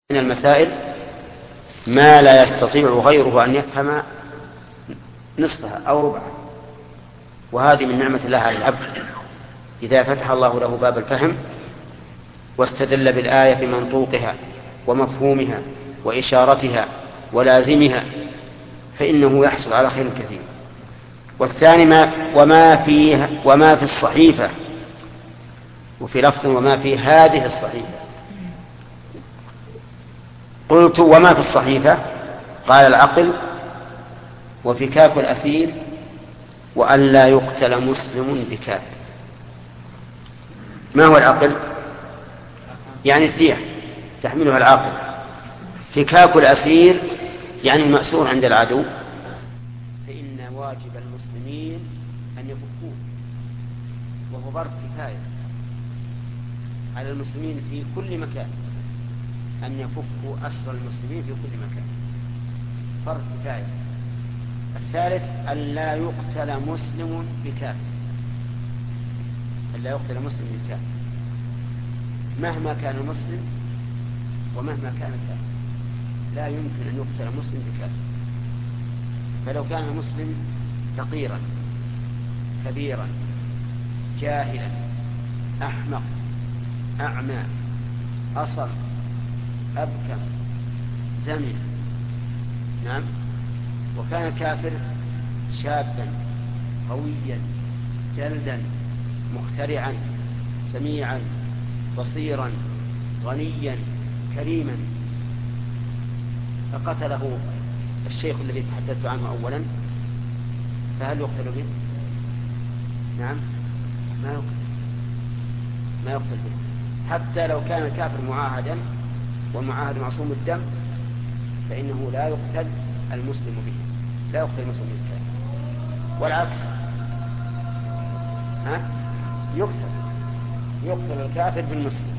من المسائل ما لا يستطيع غيره أن يفهم نصفها أو ربعها، وهذه من نعمة الله على العبد إذا فتح الله له باب الفهم واستدل بالآية بمنطوقها ومفهومها وإشارتها ولازمها، فإنه يحصل على خير كثير. والثاني وما في الصحيفة، وفي لفظ وما في هذه الصحيفة. قلت وما في الصحيفة، قال العقل وفكاك الأسير وأن لا يقتل مسلم بكافر. ما هو العقل؟ يعني الدية تحملها العاقل. فكاك الأسير يعني المأسور عند العدو، فإن واجب المسلمين أن يفكوه، وهو ظرف كفاية على المسلمين في كل مكان أن يفكوا أسر المسلمين في كل مكان، فرض كفاية. الثالث أن لا يقتل مسلم بكافر، أن لا يقتل مسلم بكافر مهما كان المسلم ومهما كان الكافر، لا يمكن أن يقتل مسلم بكافر. فلو كان المسلم فقيرا كبيرا جاهلا أحمق أعمى أصم أبكم زمن، نعم، وكان كافر شابا قويا جلدا مخترعا سميعا بصيرا غنيا كريما، فقتله الشيخ الذي تحدثت عنه أولا، فهل يقتل به؟ نعم، ما يقتل به، حتى لو كان الكافر معاهدا والمعاهد معصوم الدم، فإنه لا يقتل المسلم به، لا يقتل المسلم بالكافر. والعكس يقتل الكافر بالمسلم.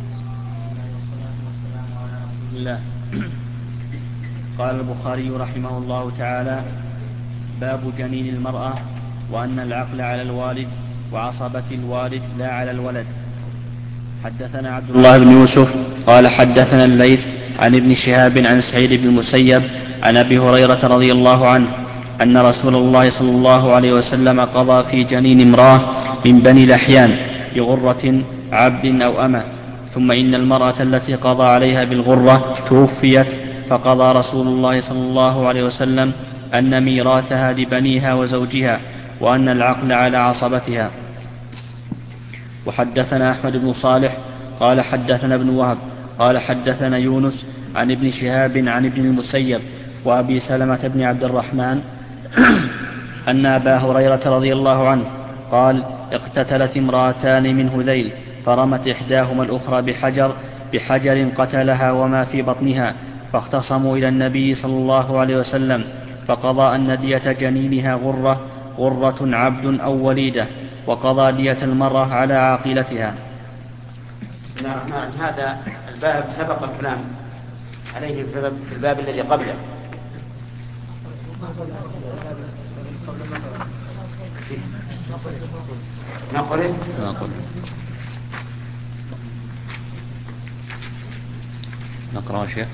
الله. قال البخاري رحمه الله تعالى: باب جنين المرأة، وأن العقل على الوالد وعصبة الوالد لا على الولد. حدثنا عبد الله بن يوسف قال حدثنا الليث عن ابن شهاب عن سعيد بن المسيب عن أبي هريرة رضي الله عنه أن رسول الله صلى الله عليه وسلم قضى في جنين امرأة من بني لحيان بغرة عبد أو أمة، ثم إن المرأة التي قضى عليها بالغرة توفيت، فقضى رسول الله صلى الله عليه وسلم أن ميراثها لبنيها وزوجها، وأن العقل على عصبتها. وحدثنا أحمد بن صالح قال حدثنا ابن وهب قال حدثنا يونس عن ابن شهاب عن ابن المسيب وأبي سلمة بن عبد الرحمن أن أبا هريرة رضي الله عنه قال: اقتتلت امرأتان من هذيل، فرمت إحداهما الأخرى بحجر قتلها وما في بطنها، فاختصموا إلى النبي صلى الله عليه وسلم، فقضى أن دية جنينها غرة عبد أو وليدة، وقضى دية المرأة على عاقلتها. هذا الباب سبق الكلام عليه في الباب الذي قبله. نقرأ شيء.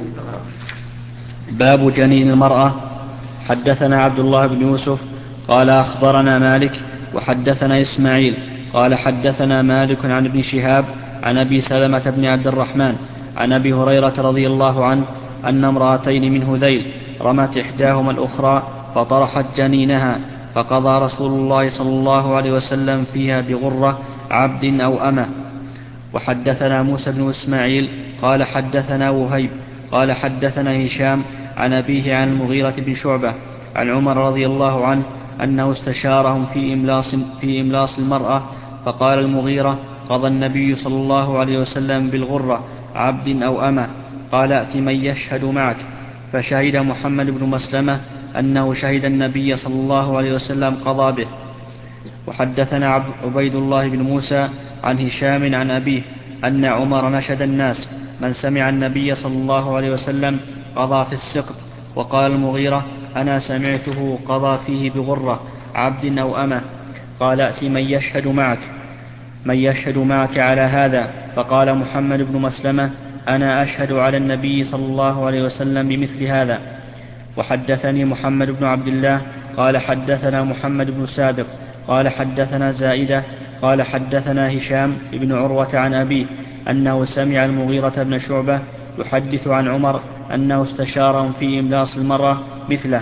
باب جنين المرأة. حدثنا عبد الله بن يوسف قال أخبرنا مالك وحدثنا إسماعيل قال حدثنا مالك عن ابن شهاب عن أبي سلمة بن عبد الرحمن عن أبي هريرة رضي الله عنه أن امرأتين من هذيل رمت إحداهما الأخرى فطرحت جنينها، فقضى رسول الله صلى الله عليه وسلم فيها بغرة عبد أو أمة. وحدثنا موسى بن إسماعيل قال حدثنا وهيب قال حدثنا هشام عن أبيه عن المغيرة بن شعبة عن عمر رضي الله عنه أنه استشارهم في إملاص المرأة، فقال المغيرة: قضى النبي صلى الله عليه وسلم بالغرة عبد أو أمة، قال: ائت من يشهد معك. فشهد محمد بن مسلمة أنه شهد النبي صلى الله عليه وسلم قضى به. وحدثنا عبيد الله بن موسى عن هشام عن أبيه أن عمر نشد الناس: من سمع النبي صلى الله عليه وسلم قضى في السقط. وقال المغيرة: أنا سمعته قضى فيه بغرة عبد أو أمة، قال: ائت من يشهد معك على هذا. فقال محمد بن مسلمة: أنا أشهد على النبي صلى الله عليه وسلم بمثل هذا. وحدثني محمد بن عبد الله قال حدثنا محمد بن سابق قال حدثنا زائدة قال حدثنا هشام بن عروة عن أبيه أنه سمع المغيرة بن شعبة يحدث عن عمر أنه استشارهم في إملاص المرأة مثله.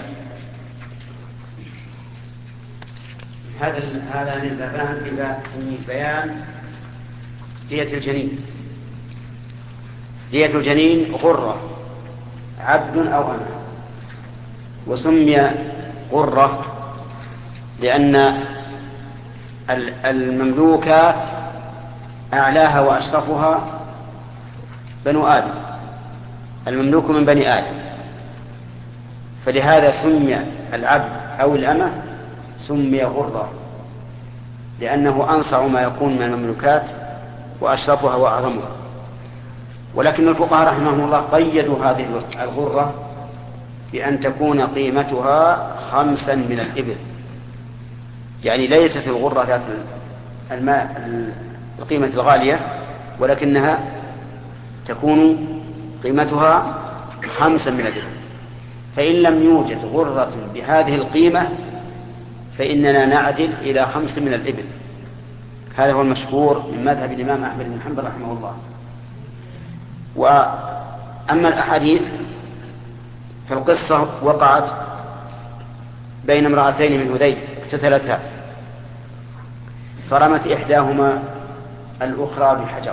هذا البابان في بيان دية الجنين. دية الجنين غرة عبد أو أمة، وسمي غرة لأن المملوكات أعلاها وأشرفها بنو آدم، المملوك من بني آدم، فلهذا سمي العبد أو الأمة سمي غرة لأنه أنصع ما يكون من المملوكات وأشرفها وأعظمها. ولكن الفقهاء رحمهم الله قيدوا هذه الغرة بأن تكون قيمتها 5 من الإبل، يعني ليست الغرة ذات القيمة الغالية، ولكنها تكون قيمتها 5 من الإبل. فإن لم يوجد غرة بهذه القيمة فإننا نعدل إلى 5 من الإبل. هذا هو المشهور من مذهب الإمام أحمد بن حنبل رحمه الله. وأما الأحاديث فالقصة وقعت بين امرأتين من هذيل اقتتلتا، فرمت إحداهما الأخرى بحجر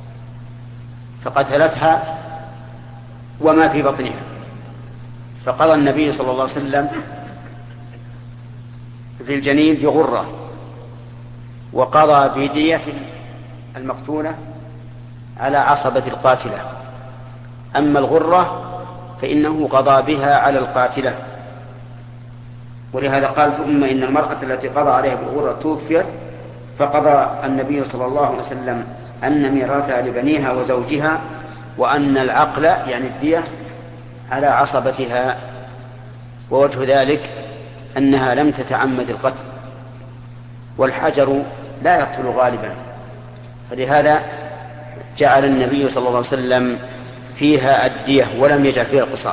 فقتلتها وما في بطنها، فقضى النبي صلى الله عليه وسلم في الجنين بغرة، وقضى بدية المقتولة على عصبة القاتلة. أما الغرة فإنه قضى بها على القاتلة. ولهذا قال ثم إن المرأة التي قضى عليها بالغرة توفيت، فقضى النبي صلى الله عليه وسلم أن ميراثها لبنيها وزوجها، وأن العقل يعني الدية على عصبتها. ووجه ذلك أنها لم تتعمد القتل، والحجر لا يقتل غالبا، فلهذا جعل النبي صلى الله عليه وسلم فيها الدية ولم يجعل فيها القصاص.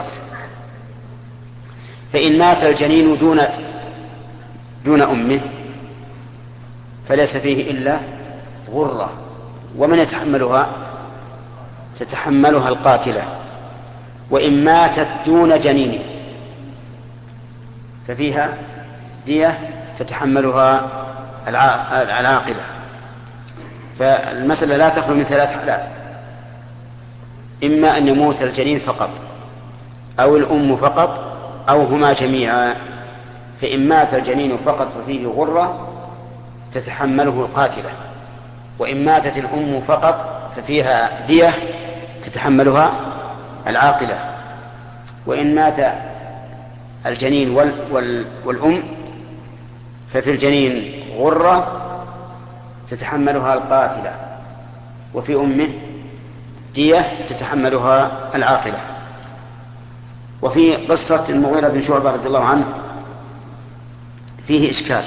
فإن مات الجنين دون أمه فليس فيه إلا غرة، ومن يتحملها؟ تتحملها القاتلة. وإن ماتت دون جنينه ففيها دية تتحملها العاقلة. فالمسألة لا تخلو من 3 حالات: إما أن يموت الجنين فقط، أو الأم فقط، أو هما جميعا. فإن مات الجنين فقط ففيه غرة تتحمله القاتلة، وإن ماتت الأم فقط ففيها دية تتحملها العاقلة، وإن مات الجنين والأم ففي الجنين غرة تتحملها القاتلة، وفي أمه دية تتحملها العاقلة. وفي قصة المغيرة بن شعبة رضي الله عنه فيه إشكال،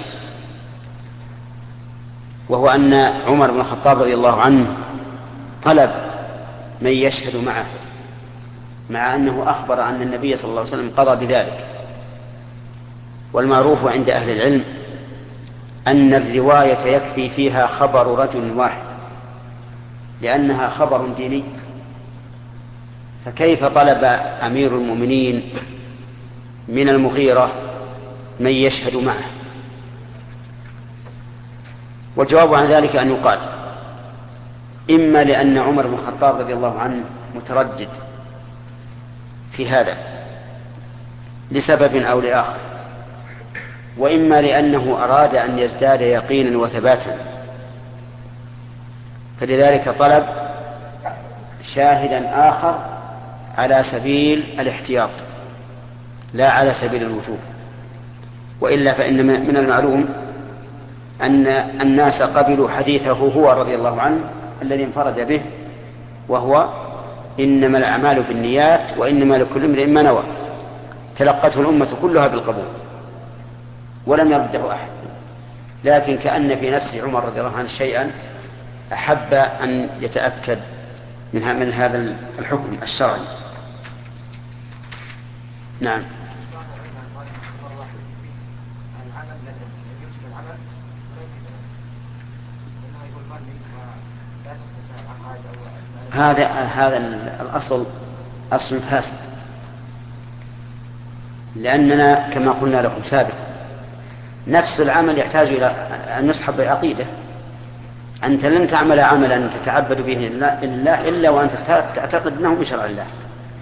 وهو أن عمر بن الخطاب رضي الله عنه طلب من يشهد معه، مع أنه أخبر أن النبي صلى الله عليه وسلم قضى بذلك. والمعروف عند أهل العلم أن الرواية يكفي فيها خبر رجل واحد، لأنها خبر ديني، فكيف طلب أمير المؤمنين من المغيرة من يشهد معه؟ والجواب عن ذلك أن يقال: إما لأن عمر بن الخطاب رضي الله عنه متردد في هذا لسبب أو لآخر، وإما لأنه أراد أن يزداد يقينا وثباتا، فلذلك طلب شاهدا آخر على سبيل الاحتياط لا على سبيل الوجوب. وإلا فإن من المعلوم أن الناس قبلوا حديثه هو رضي الله عنه الذي انفرد به، وهو إنما الأعمال بالنيات وإنما لكل امرئ ما نوى. تلقته الأمة كلها بالقبول ولم يرده أحد، لكن كأن في نفس عمر رضي الله عنه شيئا أحب أن يتأكد من هذا الحكم الشرعي. نعم. هذا الأصل أصل فاسد، لأننا كما قلنا لكم سابقا نفس العمل يحتاج إلى أن يصحب بالعقيدة. أنت لن تعمل عملا تتعبد به إلا وأنت تعتقد أنه من شرع الله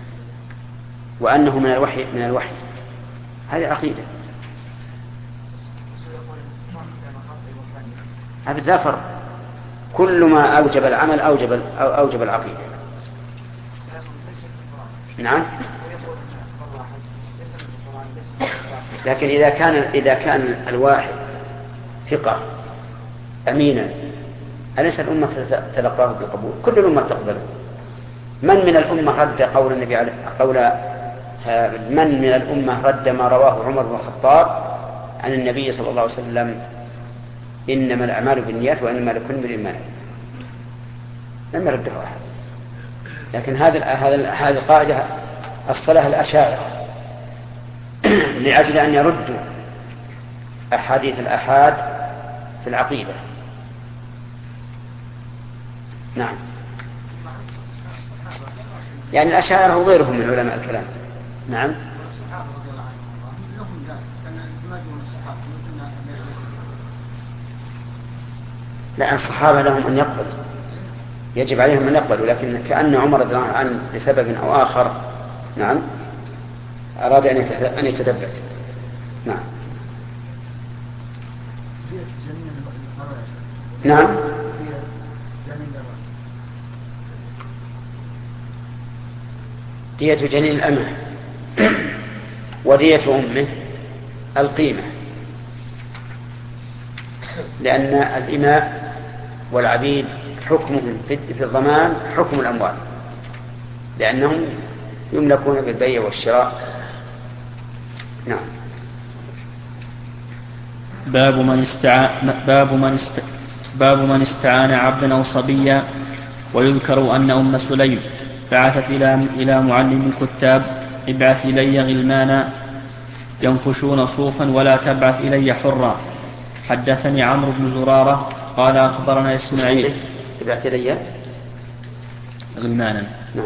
وأنه من الوحي. هذه عقيدة. هذا لا فرق، كل ما أوجب العمل أوجب العقيدة. نعم. لكن إذا كان الواحد ثقة أمينا أليس الأمة تلقاه بالقبول؟ كل الأمة تقبله. من من الأمة رد قول النبي من من الأمة رد ما رواه عمر بن الخطاب عن النبي صلى الله عليه وسلم إنما الأعمال بالنيات وإنما لكل امرئ ما نوى؟ لم يرده أحد. لكن هذه القاعدة أصلها الأشاعرة لأجل أن يردوا أحاديث الآحاد في العقيدة. نعم. يعني الأشاعرة وغيرهم من علماء الكلام. نعم. لا، الصحابة لهم أن يقبلوا، يجب عليهم أن يقبلوا، لكن كأن عمر رضي الله عنه لسبب أو آخر نعم أراد أن يتثبت. نعم. نعم. دية جنين الأمة ودية أمه القيمة، لأن الإماء والعبيد حكمهم في الضمان حكم الأموال، لأنهم يملكون بالبيع والشراء. نعم. باب من استعان عبدا أو صبيا. ويذكر أن أم سليم بعثت إلى معلم الكتاب ابعث إلي غلمانا ينفشون صوفا ولا تبعث إلي حرا. حدثني عمرو بن زرارة قال أخبرنا إسماعيل ابعث إلي غلمانا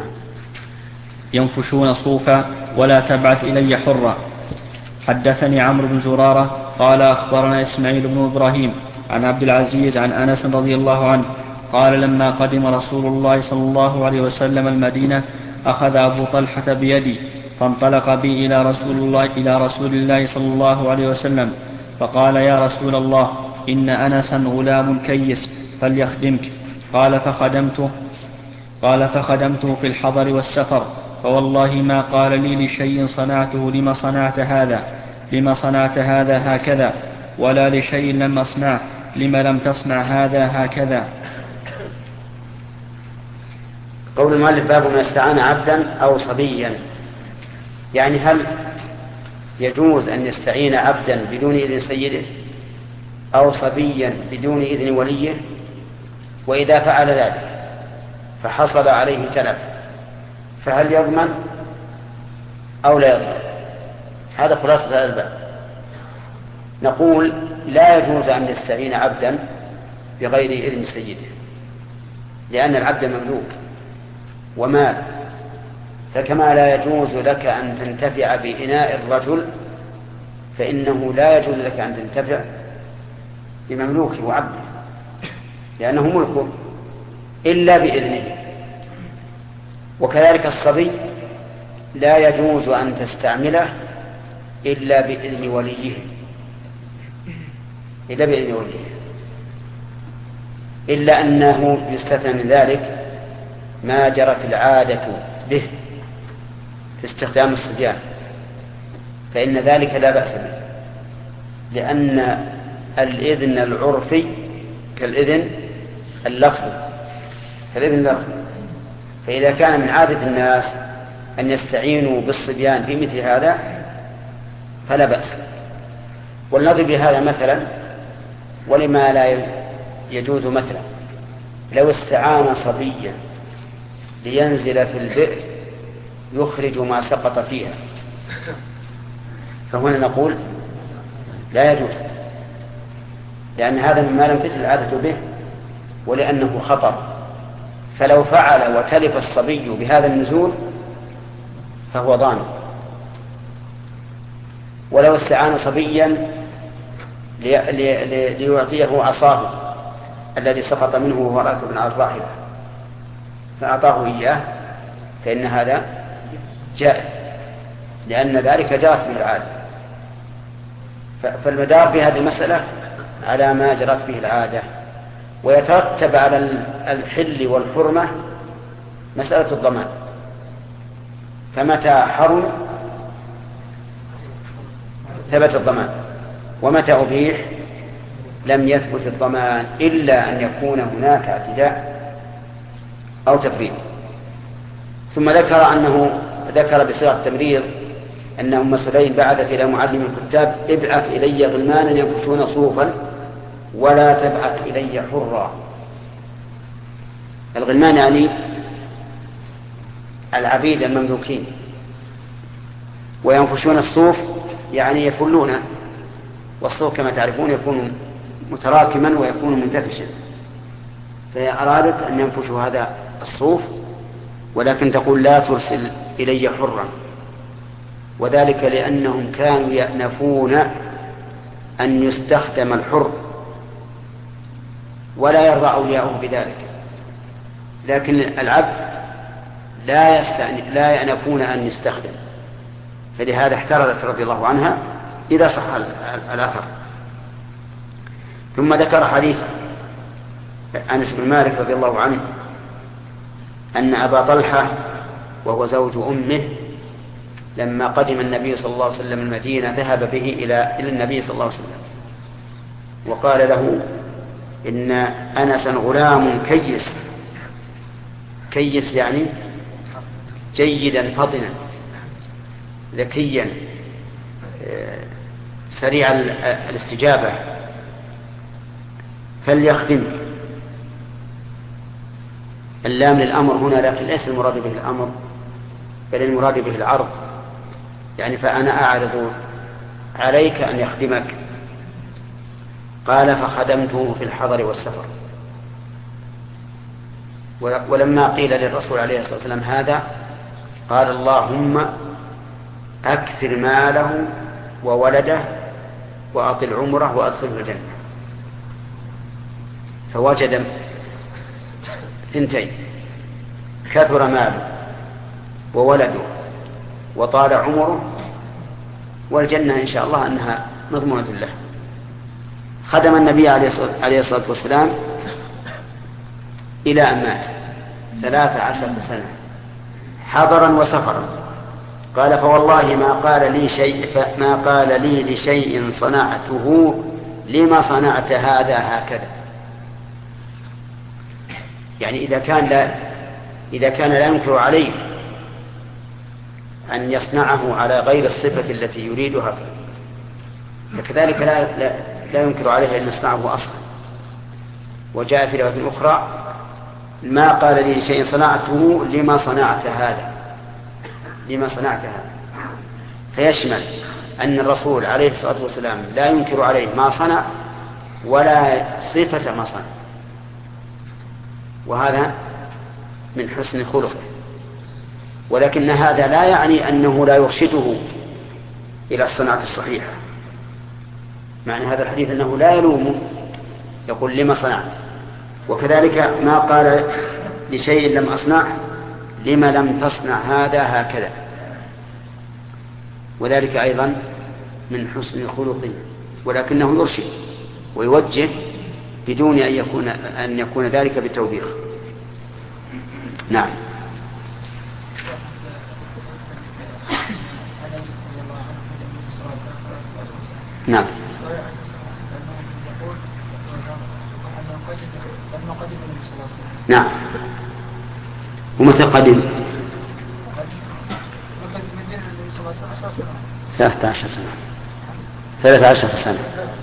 ينفشون صوفا ولا تبعث إلي حرا. حدثني عمرو بن زرارة قال أخبرنا إسماعيل بن إبراهيم عن عبد العزيز عن أنس رضي الله عنه قال لما قدم رسول الله صلى الله عليه وسلم المدينة أخذ أبو طلحة بيدي فانطلق بي إلى رسول الله صلى الله عليه وسلم فقال يا رسول الله إن أنسا غلام كيس فليخدمك. قال فخدمته في الحضر والسفر فوالله ما قال لي لشيء صنعته لما صنعت هذا هكذا ولا لشيء لم أصنعه لما لم تصنع هذا هكذا. قول المؤلف باب من استعان عبدا أو صبيا، يعني هل يجوز أن يستعين عبدا بدون إذن سيده أو صبيا بدون إذن وليه؟ وإذا فعل ذلك فحصل عليه تلف فهل يضمن أو لا يضمن؟ هذا خلاصة هذا الباب. نقول لا يجوز أن يستعين عبدا بغير إذن سيده، لأن العبد مملوك ومال، فكما لا يجوز لك أن تنتفع بإناء الرجل فإنه لا يجوز لك أن تنتفع بمملوكه وعبده، لأنه ملكه إلا بإذنه. وكذلك الصبي لا يجوز أن تستعمله إلا بإذن وليه، إلا أنه يستثنى من ذلك ما جرت العادة به في استخدام الصبيان، فإن ذلك لا بأس به، لأن الإذن العرفي كالإذن اللفظي، فإذا كان من عادة الناس أن يستعينوا بالصبيان في مثل هذا فلا بأس. والنظر بهذا مثلا، ولما لا يجوز مثلا لو استعان صبيا لينزل في البئر يخرج ما سقط فيها، فهنا نقول لا يجوز، لأن هذا مما لم تجد العادة به ولأنه خطر. فلو فعل وتلف الصبي بهذا النزول فهو ضامن. ولو استعان صبيا ليعطيه عصاه الذي سقط منه وهو راكب على الراحلة فأعطاه إياه فإن هذا جائز، لأن ذلك جرت به العادة. فالمدار في هذه المسألة على ما جرت به العادة. ويترتب على الحل والحرمة مسألة الضمان، فمتى حرم ثبت الضمان، ومتى أبيح لم يثبت الضمان إلا أن يكون هناك اعتداء أو تفريط. ثم ذكر بصيغة التمريض أن أم سليم بعثت إلى معلم الكتاب: ابعث إلي غلمانا ينكشون صوفا ولا تبعث إلي حرا. الغلمان يعني العبيد المملوكين، وينكشون الصوف يعني يفلونه، والصوف كما تعرفون يكون متراكما ويكون منتفشا، فهي أرادت أن ينفشوا هذا الصوف، ولكن تقول: لا ترسل إلي حرا، وذلك لأنهم كانوا يأنفون أن يستخدم الحر ولا يرضى أولياؤه بذلك، لكن العبد لا يأنفون أن يستخدم، فلهذا احترزت رضي الله عنها إذا صح الأثر. ثم ذكر حديث أنس بن مالك رضي الله عنه أن أبا طلحة وهو زوج أمه لما قدم النبي صلى الله عليه وسلم المدينة ذهب به إلى النبي صلى الله عليه وسلم وقال له: إن أنسا غلام كيس يعني جيدا فطنا ذكيا سريع الاستجابة، فليخدمك. اللام للأمر هنا، لكن ليس المراد به الأمر بل المراد به العرض، يعني فأنا أعرض عليك أن يخدمك. قال: فخدمته في الحضر والسفر. ولما قيل للرسول عليه الصلاة والسلام هذا قال: اللهم أكثر ماله وولده وأطل عمره وأدخله الجنة. فوجد ثنتين: كثر ماله وولده وطال عمره، والجنة إن شاء الله أنها مضمونة له. خدم النبي عليه الصلاة والسلام إلى أن مات 13 سنة حضرا وسفرا. قال: فوالله ما قال لي لشيء صنعته لما صنعت هذا هكذا. يعني إذا كان لا ينكر عليه أن يصنعه على غير الصفة التي يريدها، فكذلك لا ينكر عليه أن يصنعه أصلا. وجاء في رواية أخرى: ما قال لي شيء صنعته لما صنعت هذا. فيشمل أن الرسول عليه الصلاة والسلام لا ينكر عليه ما صنع ولا صفة ما صنع، وهذا من حسن خلقه. ولكن هذا لا يعني أنه لا يرشده إلى الصناعة الصحيحة. معنى هذا الحديث أنه لا يلومه، يقول: لما صنعت. وكذلك ما قال لشيء لم أصنع لما لم تصنع هذا هكذا، وذلك أيضا من حسن خلقه، ولكنه يرشد ويوجه بدون أن يكون ذلك بالتوبيخ. نعم. نعم. نعم. ومتى قدم؟ 13 سنة. 13 سنة.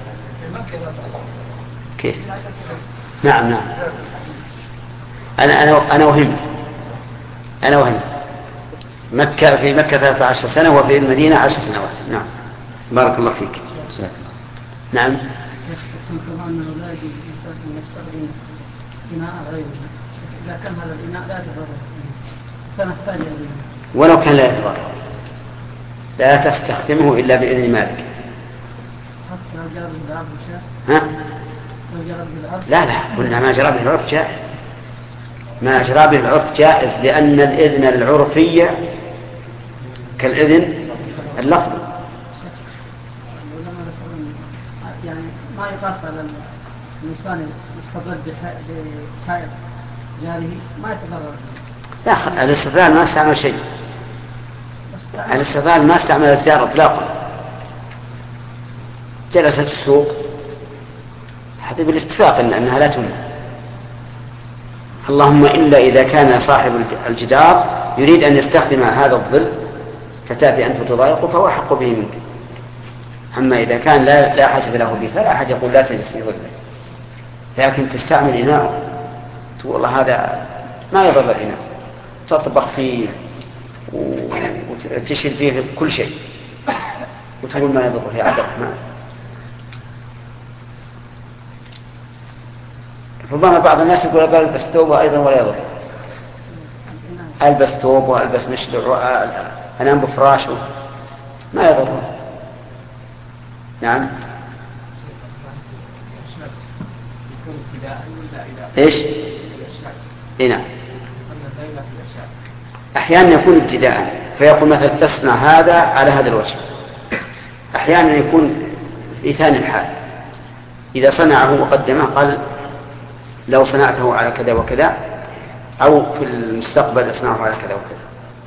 كيف؟ نعم. أنا وهمت. أنا وهنا مكة، في مكة 13 سنة وفي المدينة 10 سنوات. نعم بارك الله فيك. نعم. أنه لا يجوز الإنسان أن يستخدم إناء غيره إذا كان هذا الإناء لا يتضرر سنحتاج إليه ولو كان لا يتضرر لا تستخدمه إلا بإذن مالك. حتى لو جرى بالعرف شاء. ها؟ لو جرى بالعرف. لا قلنا ما جرى به العرف جائز. ما جرى به العرف جائز لأن الإذن العرفي كالإذن اللفظي. يعني ما يقاس على الإنسان يستضل بحائط جاره ما يتضرر. لا الاستضلال ما استعمل شيء. الاستضلال ما استعمل الزيارة إطلاقا. جلست السوق هذا بالاتفاق أنها لا تمنع، اللهم إلا إذا كان صاحب الجدار يريد أن يستخدم هذا الظل فتأتي أنت تضايقه فهو حق به منك. أما إذا كان لا حاجة له به فلا أحد يقول لا تجلس في ظله، لكن تستعمل إناء تقول والله هذا ما يضر الإناء، تطبخ فيه وتشيل فيه كل شيء وتقول ما يضر في عبد الرحمن. ربما بعض الناس يقول ألبس ثوبه أيضا ولا يضر، ألبس ثوبه وألبس مشلع أنام بفراشه ما يضر. نعم. ايش؟ نعم. احيانا يكون ابتداء فيقول مثلا تصنع هذا على هذا الوجه، احيانا يكون في ثاني الحال اذا صنعه وقدمه قال لو صنعته على كذا وكذا او في المستقبل اصنعه على كذا وكذا.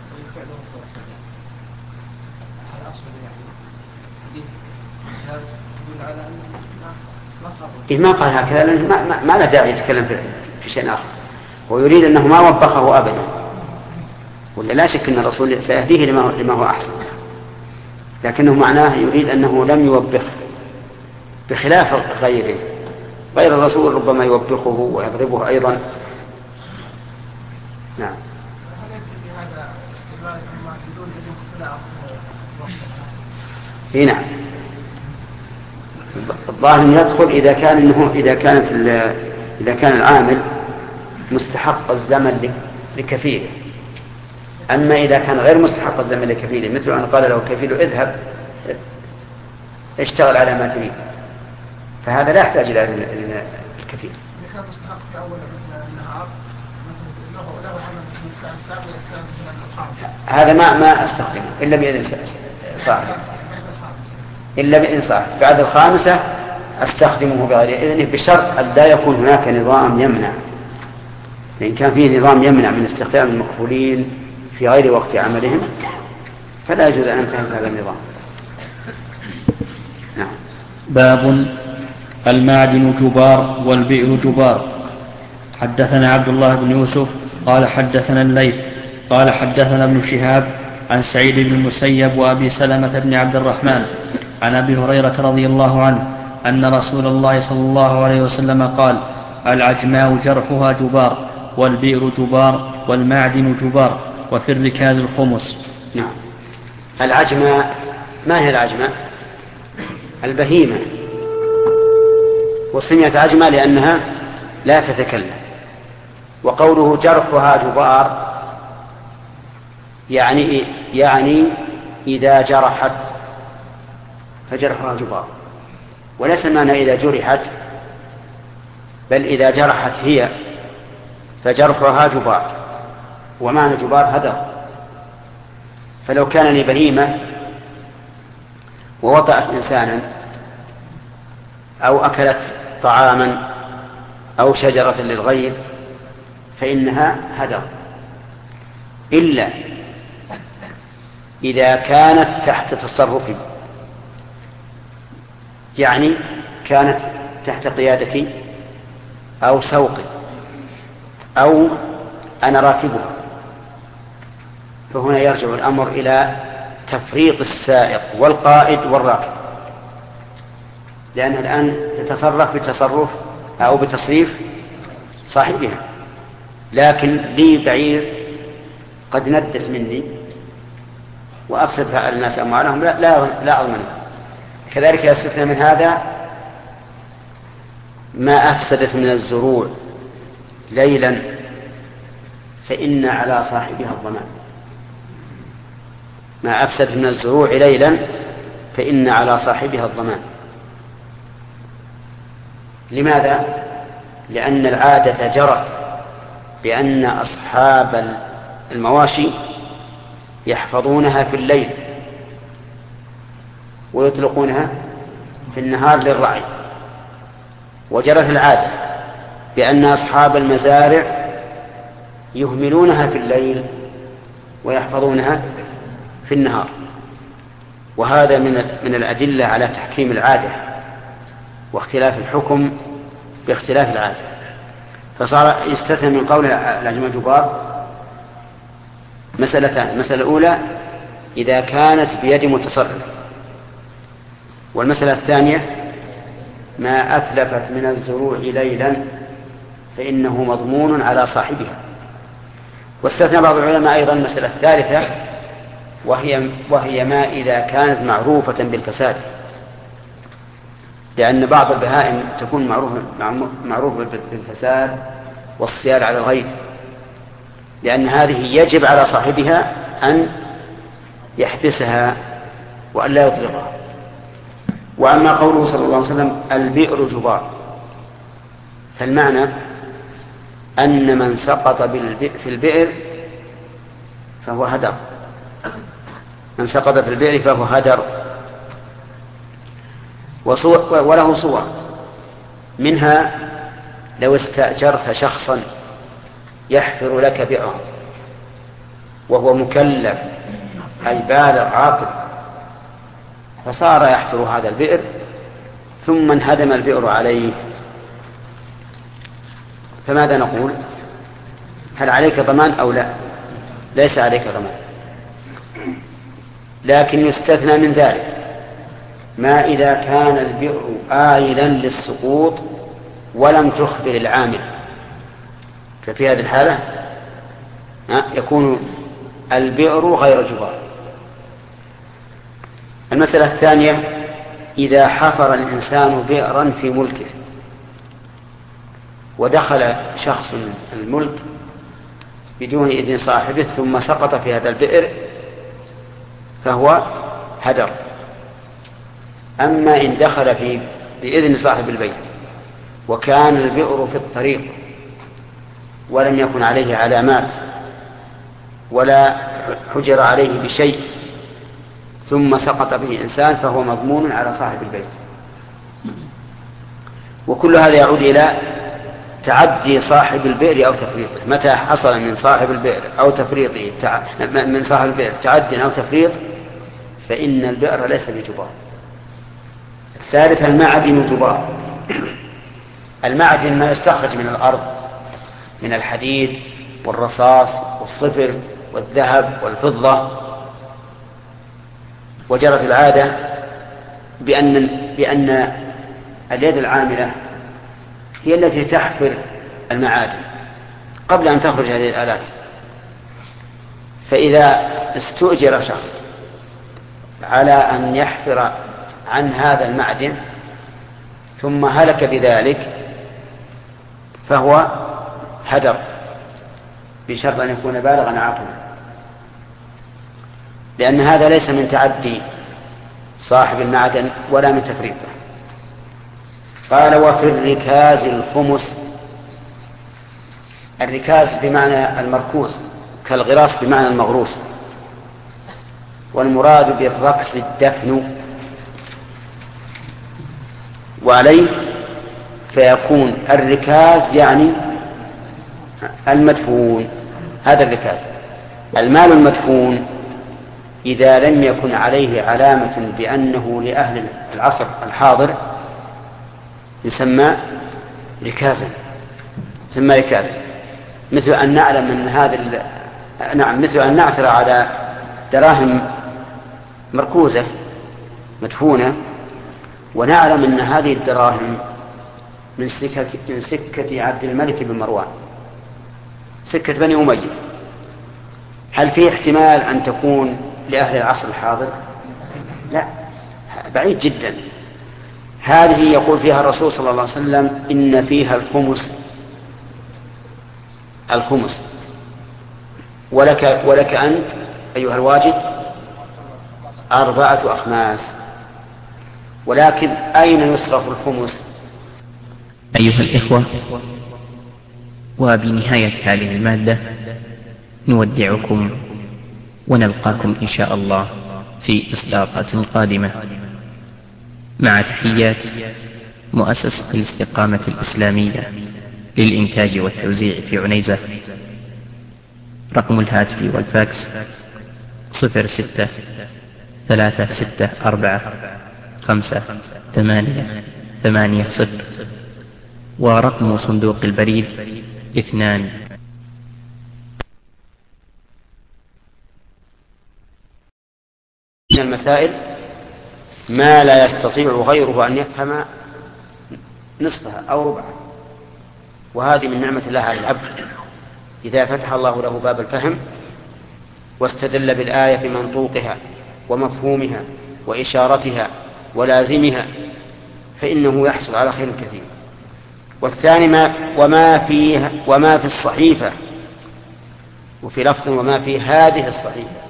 إيه ما قال هكذا لأنه ما له داعي يتكلم في شيء آخر، ويريد أنه ما وبخه أبدا، ولا لا شك أن الرسول سيهديه لما هو أحسن، لكنه معناه يريد أنه لم يوبخ بخلاف غيره. غير الرسول ربما يوبخه ويضربه أيضا. نعم. نعم. الظاهر يدخل إذا كان العامل مستحق الزمن لكفيله. أما إذا كان غير مستحق الزمن لكفيله مثل أن قال له كفيله اذهب اشتغل على ما تريد، فهذا لا يحتاج إلى الكفيل. هذا ما أستخدمه إلا بإذن صاحبه، إلا بإذن صاحبه. بعد الخامسة أستخدمه بغير إذنه بشرط أن لا يكون هناك نظام يمنع، لأن كان فيه نظام يمنع من استخدام المقفولين في غير وقت عملهم فلا يجوز أن ننتهك هذا النظام. نعم. باب المعدن جبار والبئر جبار. حدثنا عبد الله بن يوسف قال حدثنا الليث قال حدثنا ابن شهاب عن سعيد بن المسيب وأبي سلمة بن عبد الرحمن عن أبي هريرة رضي الله عنه أن رسول الله صلى الله عليه وسلم قال العجماء جرحها جبار والبئر جبار والمعدن جبار وفي الركاز الخمس. نعم. العجماء ما هي العجماء؟ البهيمة، وسميت عجماء لأنها لا تتكلم. وقوله جرحها جبار يعني إذا جرحت فجرحها جبار، وليس معنى إذا جرحت، بل إذا جرحت هي فجرحها جبار. ومعنى جبار هدر. فلو كان لي بهيمة ووطأت إنسانا أو أكلت طعاما أو شجرة للغير فإنها هدر، إلا إذا كانت تحت تصرفي، يعني كانت تحت قيادتي أو سوقي أو أنا راكبها، فهنا يرجع الأمر إلى تفريط السائق والقائد والراكب، لأنها الآن تتصرف بتصرف أو بتصريف صاحبها. لكن لي بعير قد ندت مني وأفسد على الناس أموالهم لا أضمنه. كذلك يستثنى من هذا ما أفسدت من الزروع ليلا فإن على صاحبها الضمان. ما أفسدت من الزروع ليلا فإن على صاحبها الضمان. لماذا؟ لأن العادة جرت بأن أصحاب المواشي يحفظونها في الليل ويطلقونها في النهار للرعي، وجرت العادة بأن أصحاب المزارع يهملونها في الليل ويحفظونها في النهار. وهذا من الأدلة على تحكيم العادة واختلاف الحكم باختلاف العادة. فصار يستثنى من قول العجم الجبار مسألتان: المسألة الأولى إذا كانت بيد متصرف، والمسألة الثانية ما أتلفت من الزروع ليلا فإنه مضمون على صاحبها. واستثنى بعض العلماء أيضا المسألة الثالثة وهي ما إذا كانت معروفة بالفساد، لأن بعض البهائم تكون معروفة بالفساد والصياد على الغيد، لأن هذه يجب على صاحبها أن يحبسها وأن لا يطلقها. وأما قوله صلى الله عليه وسلم البئر جبار، فالمعنى أن من سقط في البئر فهو هدر، من سقط في البئر فهو هدر. وله صور منها لو استأجرت شخصا يحفر لك بئرا وهو مكلف أي بالغ عاقل، فصار يحفر هذا البئر ثم انهدم البئر عليه، فماذا نقول؟ هل عليك ضمان أو لا؟ ليس عليك ضمان، لكن يستثنى من ذلك ما إذا كان البئر آيلا للسقوط ولم تخبر العامل، ففي هذه الحالة يكون البئر غير جبار. المسألة الثانية إذا حفر الإنسان بئرا في ملكه ودخل شخص الملك بدون إذن صاحبه ثم سقط في هذا البئر فهو هدر. أما إن دخل بإذن صاحب البيت وكان البئر في الطريق ولم يكن عليه علامات ولا حجر عليه بشيء ثم سقط به إنسان فهو مضمون على صاحب البيت. وكل هذا يعود إلى تعدي صاحب البئر أو تفريطه. متى حصل من صاحب البئر أو تفريطه من صاحب البئر تعد أو تفريط فإن البئر ليس بجبار. الثالث المعدن جبار. المعدن ما يستخرج من الأرض من الحديد والرصاص والصفر والذهب والفضة. وجرت العادة بأن اليد العاملة هي التي تحفر المعادن قبل أن تخرج هذه الآلات. فإذا استؤجر شخص على أن يحفر عن هذا المعدن ثم هلك بذلك فهو هدر بشرط أن يكون بالغا عاقلا، لأن هذا ليس من تعدي صاحب المعدن ولا من تفريطه. قال وفي الركاز الخمس. الركاز بمعنى المركوز كالغراس بمعنى المغروس، والمراد بالركس الدفن، وعليه فيكون الركاز يعني المدفون. هذا الركاز. المال المدفون إذا لم يكن عليه علامة بأنه لأهل العصر الحاضر يسمى ركازا، يسمى ركازا. مثل أن نعلم أن مثل أن نعثر على دراهم مركوزة مدفونة ونعلم أن هذه الدراهم من سكة عبد الملك بن مروان، سكة بني أمية، هل في احتمال أن تكون لأهل العصر الحاضر؟ لا، بعيد جدا. هذه يقول فيها الرسول صلى الله عليه وسلم إن فيها الخمس ولك أنت أيها الواجد 4 أخماس. ولكن أين يصرف الخمس؟ أيها الإخوة، وبنهاية هذه المادة نودعكم ونلقاكم إن شاء الله في إصدارات قادمة، مع تحيات مؤسسة الاستقامة الإسلامية للإنتاج والتوزيع في عنيزة. رقم الهاتف والفاكس 0636455880، ورقم صندوق البريد 2. من المسائل ما لا يستطيع غيره أن يفهم نصفها أو ربعها، وهذه من نعمة الله على العبد إذا فتح الله له باب الفهم واستدل بالآية بمنطوقها ومفهومها وإشارتها ولازمها، فإنه يحصل على خير كثير. والثاني وما في الصحيفة، وفي لفظ وما في هذه الصحيفة.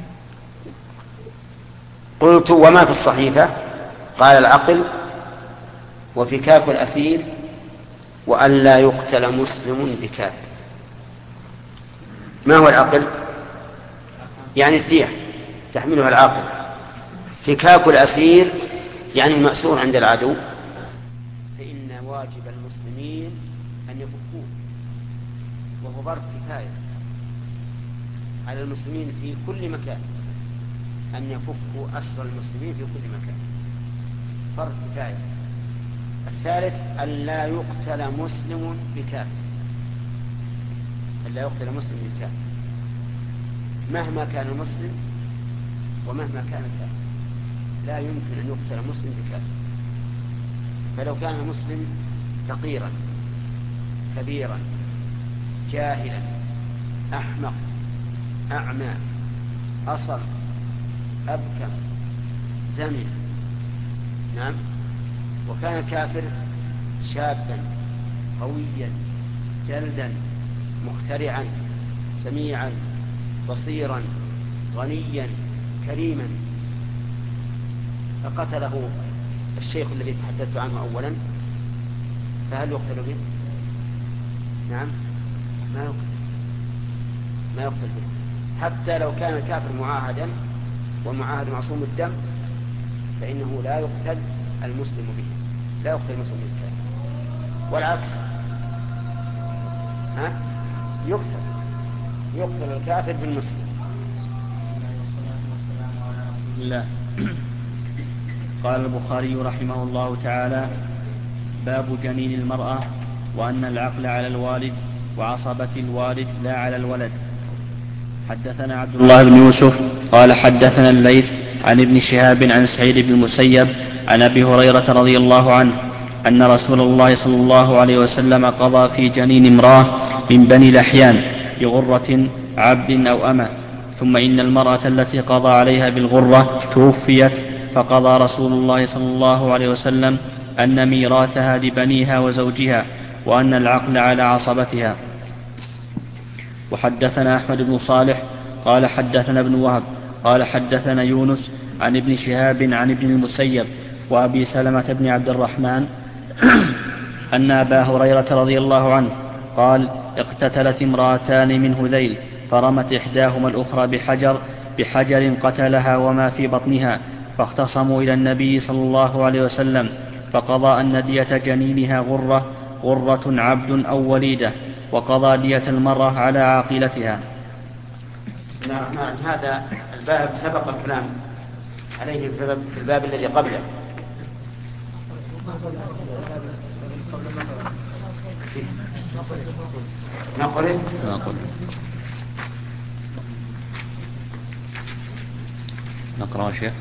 قلت وما في الصحيفة؟ قال العقل وفكاك الأسير وأن لا يقتل مسلم بكافر. ما هو العقل؟ يعني الدية تحملها العاقل. فكاك الأسير يعني المأسور عند العدو، فإن واجب المسلمين أن يفكوه، وهو ظرف كفاية على المسلمين في كل مكان أن يفكوا أسر المسلمين في كل مكان، فرض كفاية. الثالث أن لا يقتل مسلم بكافر، أن لا يقتل مسلم بكافر مهما كان المسلم ومهما كان الكافر، لا يمكن أن يقتل مسلم بكافر. فلو كان المسلم فقيرا كبيرا جاهلا أحمق أعمى أصل أبكم زمن، نعم، وكان الكافر شابا قويا جلدا مخترعا سميعا بصيرا غنيا كريما، فقتله الشيخ الذي تحدثت عنه أولا، فهل يقتل به؟ نعم، ما يقتل به، حتى لو كان الكافر معاهدا والمعاهد معصوم الدم، فإنه لا يقتل المسلم به، لا يقتل المسلم بالكافر. والعكس يقتل الكافر بالمسلم. الله. قال البخاري رحمه الله تعالى: باب جنين المرأة، وأن العقل على الوالد وعصبة الوالد لا على الولد. حدثنا عبد الله بن يوسف قال حدثنا الليث عن ابن شهاب عن سعيد بن المسيب عن أبي هريرة رضي الله عنه أن رسول الله صلى الله عليه وسلم قضى في جنين امرأة من بني لحيان بغرة عبد أو أمة، ثم إن المرأة التي قضى عليها بالغرة توفيت، فقضى رسول الله صلى الله عليه وسلم أن ميراثها لبنيها وزوجها، وأن العقل على عصبتها. وحدثنا أحمد بن صالح قال حدثنا ابن وهب قال حدثنا يونس عن ابن شهاب عن ابن المسيب وأبي سلمة بن عبد الرحمن أن أبا هريرة رضي الله عنه قال: اقتتلت امرأتان من هذيل، فرمت إحداهما الأخرى بحجر قتلها وما في بطنها، فاختصموا إلى النبي صلى الله عليه وسلم، فقضى أن دية جنينها غرة عبد أو وليدة، وقضى دية المرأة على عاقلتها. هذا الباب سبق الكلام عليه في الباب الذي قبله. نقرأ شيء.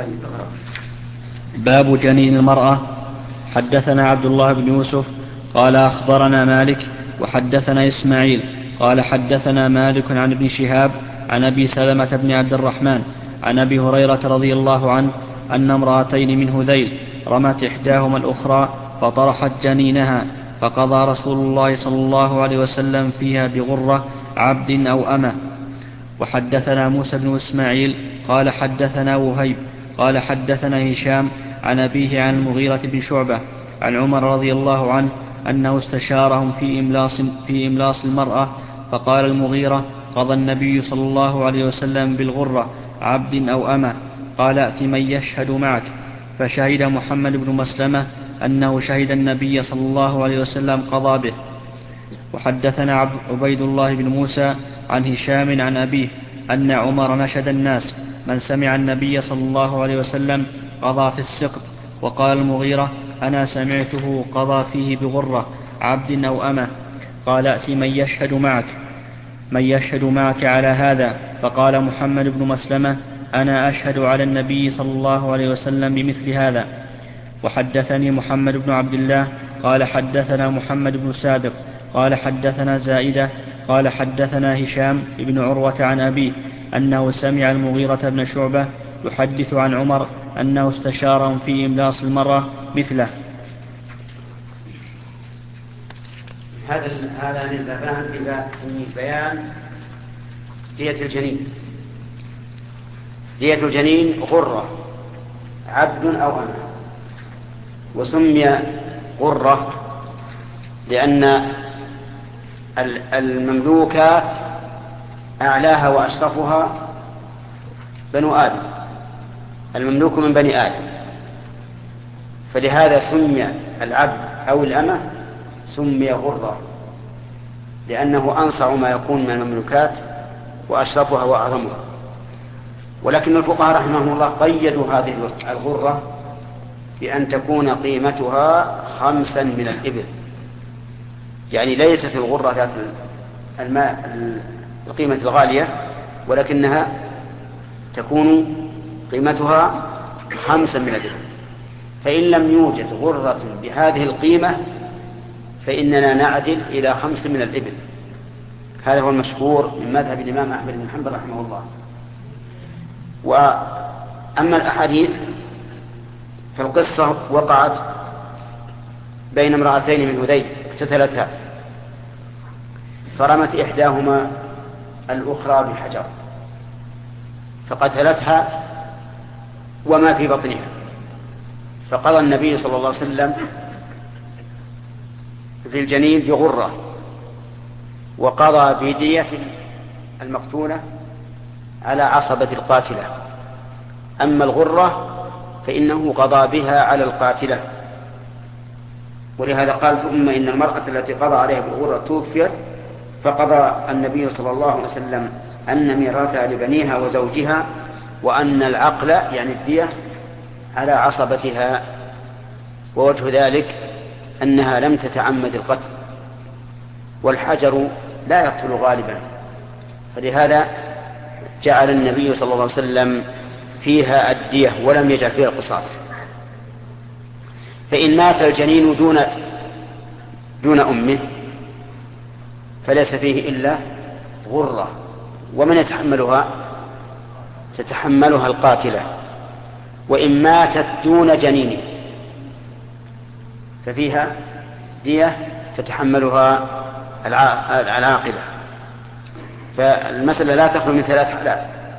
باب جنين المرأة. حدثنا عبد الله بن يوسف قال أخبرنا مالك وحدثنا إسماعيل قال حدثنا مالك عن ابن شهاب عن أبي سلمة بن عبد الرحمن عن أبي هريرة رضي الله عنه أن امرأتين من هذيل رمت إحداهما الأخرى فطرحت جنينها، فقضى رسول الله صلى الله عليه وسلم فيها بغرة عبد أو أمة. وحدثنا موسى بن إسماعيل قال حدثنا وهيب قال حدثنا هشام عن أبيه عن المغيرة بن شعبة عن عمر رضي الله عنه أنه استشارهم في إملاص المرأة، فقال المغيرة: قضى النبي صلى الله عليه وسلم بالغرة عبد أو أمة. قال: ائت من يشهد معك. فشهد محمد بن مسلمة أنه شهد النبي صلى الله عليه وسلم قضى به. وحدثنا عبيد الله بن موسى عن هشام عن أبيه أن عمر نشد الناس: من سمع النبي صلى الله عليه وسلم قضى في السقط. وقال المغيرة: أنا سمعته قضى فيه بغرة عبد أو أمة. قال: ائت من يشهد معك على هذا. فقال محمد بن مسلمة: أنا أشهد على النبي صلى الله عليه وسلم بمثل هذا. وحدثني محمد بن عبد الله قال حدثنا محمد بن سابق قال حدثنا زائدة قال حدثنا هشام بن عروة عن أبيه أنه سمع المغيرة بن شعبة يحدث عن عمر أنه استشارهم في إملاص المرأة مثله. هذا البابان في بيان دية الجنين. دية الجنين غرة عبد أو أمة، وسمي غرة لأن المملوكات أعلاها وأشرفها بنو آدم، المملوك من بني آدم، فلهذا سمي العبد أو الأمة سمي غرة، لأنه أنصع ما يكون من المملوكات وأشرفها وأعظمها. ولكن الفقهاء رحمهم الله قيدوا هذه الغرة بأن تكون قيمتها 5 من الإبل، يعني ليست الغرة ذات القيمة الغالية، ولكنها تكون قيمتها 5 من الإبل. فإن لم يوجد غرة بهذه القيمة فإننا نعدل إلى 5 من الإبل. هذا هو المشهور من مذهب الإمام أحمد بن حنبل رحمه الله. وأما الأحاديث فالقصة وقعت بين امرأتين من هذيل اقتتلتا، فرمت إحداهما الأخرى بحجر فقتلتها وما في بطنها، فقضى النبي صلى الله عليه وسلم في الجنين بغرة، وقضى بدية المقتولة على عصبة القاتلة. أما الغرة فإنه قضى بها على القاتلة. ولهذا قال: ثم إن المرأة التي قضى عليها بالغرة توفيت، فقضى النبي صلى الله عليه وسلم أن ميراثها لبنيها وزوجها، وأن العقل يعني الدية على عصبتها. ووجه ذلك أنها لم تتعمد القتل، والحجر لا يقتل غالبا، فلهذا جعل النبي صلى الله عليه وسلم فيها الدية ولم يجعل فيها القصاص. فإن مات الجنين دون أمه فليس فيه إلا غرة، ومن يتحملها؟ تتحملها القاتلة. وإن ماتت دون جنينه ففيها دية تتحملها العاقلة. فالمسألة لا تخلو من 3 حالات: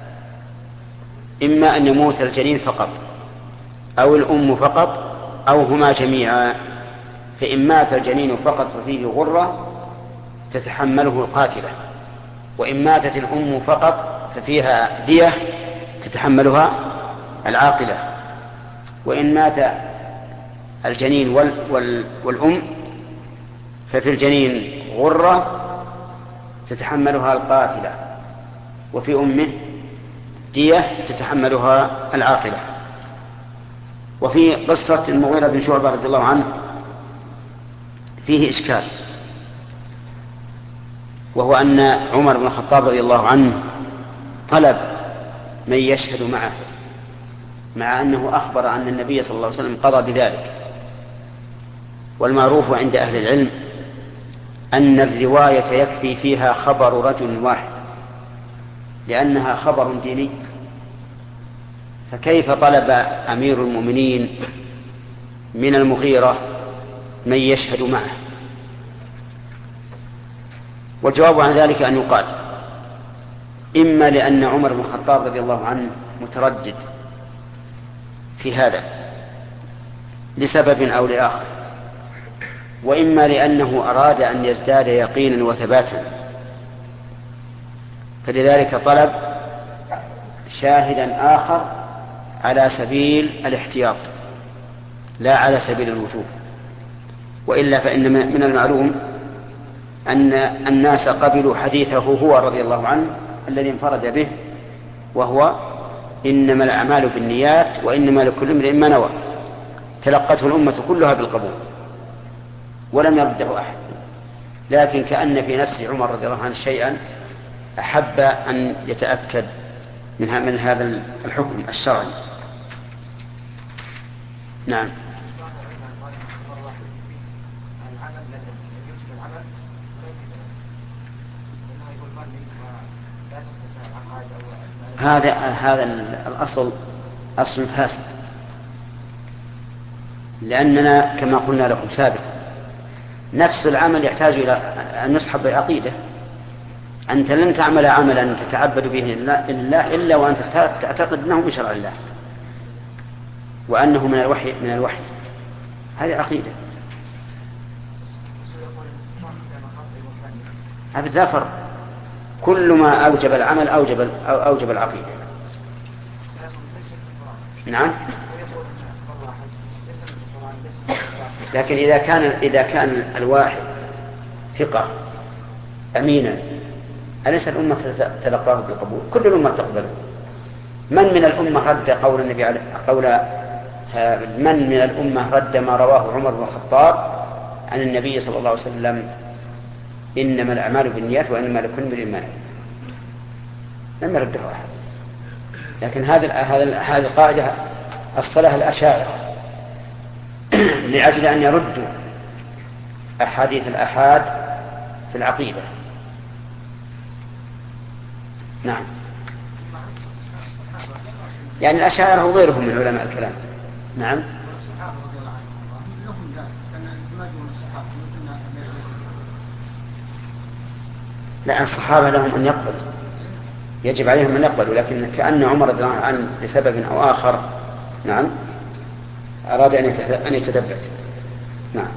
إما أن يموت الجنين فقط، أو الأم فقط، أو هما جميعا. فإن مات الجنين فقط ففيه غرة تتحمله القاتلة، وإن ماتت الأم فقط ففيها دية تتحملها العاقلة، وإن مات الجنين والأم ففي الجنين غرة تتحملها القاتلة، وفي أمه دية تتحملها العاقلة. وفي قصة المغيرة بن شعبة رضي الله عنه فيه إشكال، وهو أن عمر بن الخطاب رضي الله عنه طلب من يشهد معه، مع أنه أخبر أن النبي صلى الله عليه وسلم قضى بذلك. والمعروف عند أهل العلم أن الرواية يكفي فيها خبر رجل واحد، لأنها خبر ديني، فكيف طلب أمير المؤمنين من المغيرة من يشهد معه؟ والجواب عن ذلك أن يقال: إما لأن عمر بن الخطاب رضي الله عنه متردد في هذا لسبب أو لآخر، وإما لأنه أراد أن يزداد يقينا وثباتا، فلذلك طلب شاهدا آخر على سبيل الاحتياط لا على سبيل الوجوب. وإلا فإن من المعلوم أن الناس قبلوا حديثه هو رضي الله عنه الذي انفرد به، وهو إنما الأعمال بالنيات وإنما لكل امرئ ما نوى، تلقته الأمة كلها بالقبول ولم يرده أحد. لكن كأن في نفس عمر رضي الله عنه شيئا أحب أن يتأكد من هذا الحكم الشرعي. نعم. هذا الأصل أصل فاسد، لأننا كما قلنا لكم سابقا نفس العمل يحتاج إلى أن يصحب بالعقيدة. أنت لن تعمل عملا تتعبد به إلا وأنت تعتقد أنه من شرع الله وأنه من الوحي. هذه عقيدة. هذا فرق. كل ما أوجب العمل أوجب العقيدة. نعم. لكن إذا كان الواحد ثقة أمينا أليس الأمة تلقاه بالقبول؟ كل الأمة تقبله. من من الأمة رد قول النبي من من الأمة رد ما رواه عمر بن الخطاب عن النبي صلى الله عليه وسلم إنما الأعمال بالنيات وإنما لكل امرئ ما نوى؟ لم يرده أحد. لكن هذه القاعدة أصلها الأشاعرة لأجل أن يردوا أحاديث الآحاد في العقيدة. نعم. يعني الأشاعرة وغيرهم من علماء الكلام. نعم. لا، الصحابة لهم أن يقبل، يجب عليهم أن يقبلوا، لكن كأن عمر رضي الله عنه لسبب أو آخر نعم أراد أن يتثبت. نعم.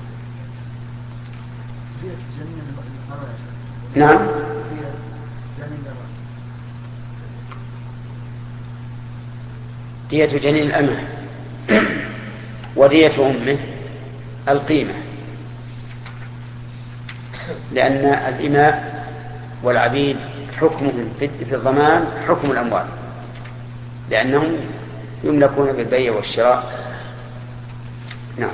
نعم. دية جنين الأمة ودية أمه القيمة، لأن الإماء والعبيد حكمهم في الضمان حكم الأموال، لأنهم يملكون بالبيع والشراء. نعم.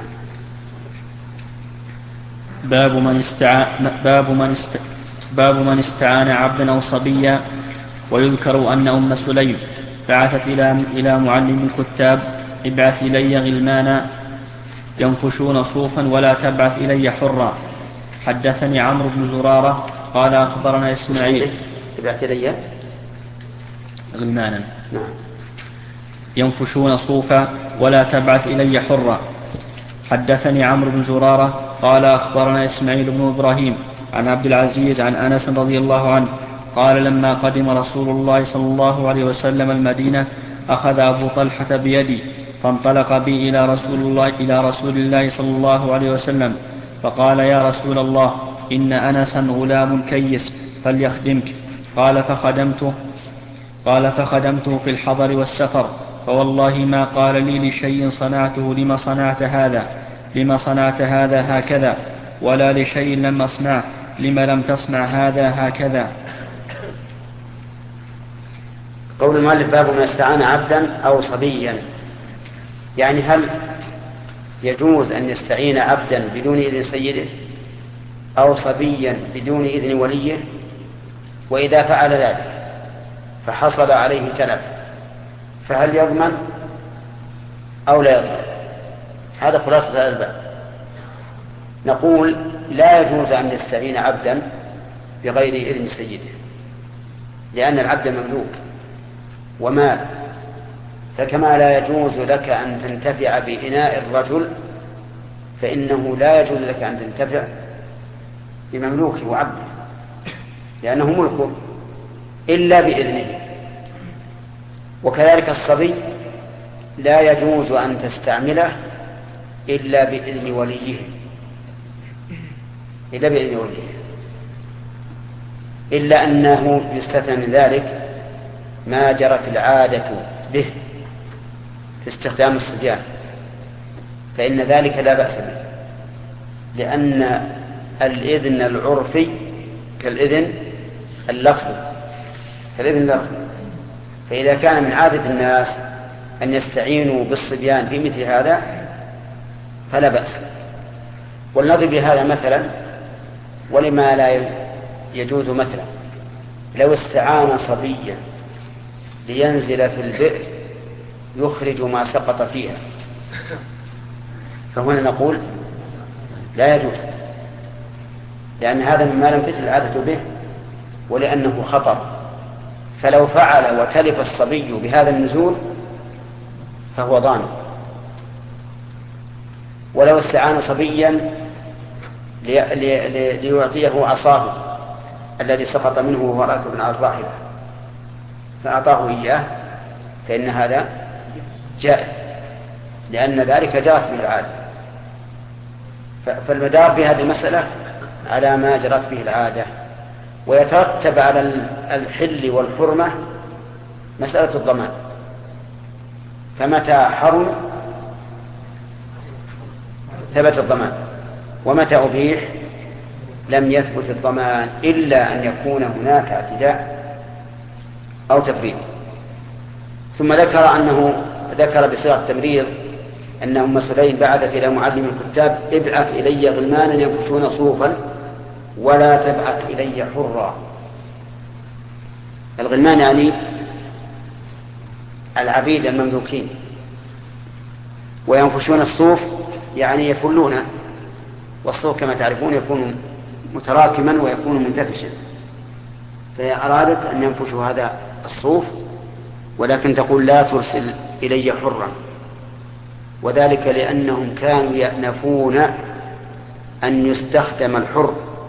باب من استعان عبدا أو صبيا. ويذكر أن أم سليم بعثت إلى معلم الكتاب: ابعث إلي غلمانا ينفشون صوفا ولا تبعث إلي حرا. حدثني عمرو بن زرارة قال أخبرنا إسماعيل: ابعث إلي غلمانا نعم ينفشون صوفا ولا تبعث إلي حرا. حدثني عمرو بن زرارة قال أخبرنا إسماعيل بن إبراهيم عن عبد العزيز عن أنس رضي الله عنه قال: لما قدم رسول الله صلى الله عليه وسلم المدينة أخذ أبو طلحة بيدي فانطلق بي إلى رسول الله صلى الله عليه وسلم فقال: يا رسول الله، إن أنسا غلام كيس فليخدمك. قال فخدمته في الحضر والسفر، فوالله ما قال لي لشيء صنعته لما صنعت هذا هكذا، ولا لشيء لم أصنعه لما لم تصنع هذا هكذا. قول المؤلف: باب من استعان عبدا أو صبيا، يعني هل يجوز أن يستعين عبدا بدون إذن سيده أو صبيا بدون إذن وليه؟ وإذا فعل ذلك فحصل عليه تلف فهل يضمن أو لا يضمن؟ هذا خلاصة هذا الباب. نقول: لا يجوز أن يستعين عبدا بغير إذن سيده، لأن العبد مملوك ومال، فكما لا يجوز لك أن تنتفع بإناء الرجل فإنه لا يجوز لك أن تنتفع بمملوكه وعبده، لأنه ملكه إلا بإذنه. وكذلك الصبي لا يجوز أن تستعمله إلا بإذن وليه، إلا أنه يستثنى من ذلك ما جرت العادة به في استخدام الصبيان، فإن ذلك لا بأس به، لأن الإذن العرفي كالإذن اللفظي، فإذا كان من عادة الناس أن يستعينوا بالصبيان في مثل هذا فلا بأس. والنظر بهذا مثلا، ولما لا يجوز مثلا لو استعان صبيا لينزل في البئر يخرج ما سقط فيها، فهنا نقول لا يجوز، لأن هذا مما لم تجد العادة به ولأنه خطر، فلو فعل وتلف الصبي بهذا النزول فهو ضامن. ولو استعان صبيا ليعطيه عصاه الذي سقط منه وهو راكب على الراحلة فأعطاه إياه فإن هذا جائز، لأن ذلك جرت به العادة. فالمدار في هذه المسألة على ما جرت به العادة، ويترتب على الحل والحرمة مسألة الضمان، فمتى حرم ثبت الضمان، ومتى أبيح لم يثبت الضمان إلا أن يكون هناك اعتداء أو تفريط. ثم ذكر بصيغة التمريض أن أم سليم بعثت إلى معلم الكتاب: ابعث إلي غلمانا ينكشون صوفا ولا تبعث إلي حرا. الغلمان يعني العبيد المملوكين، وينكشون الصوف يعني يفلونه، والصوف كما تعرفون يكون متراكما ويكون منتفشا، فهي أرادت أن ينفشوا هذا الصوف، ولكن تقول: لا ترسل إلي حرا، وذلك لأنهم كانوا يأنفون أن يستخدم الحر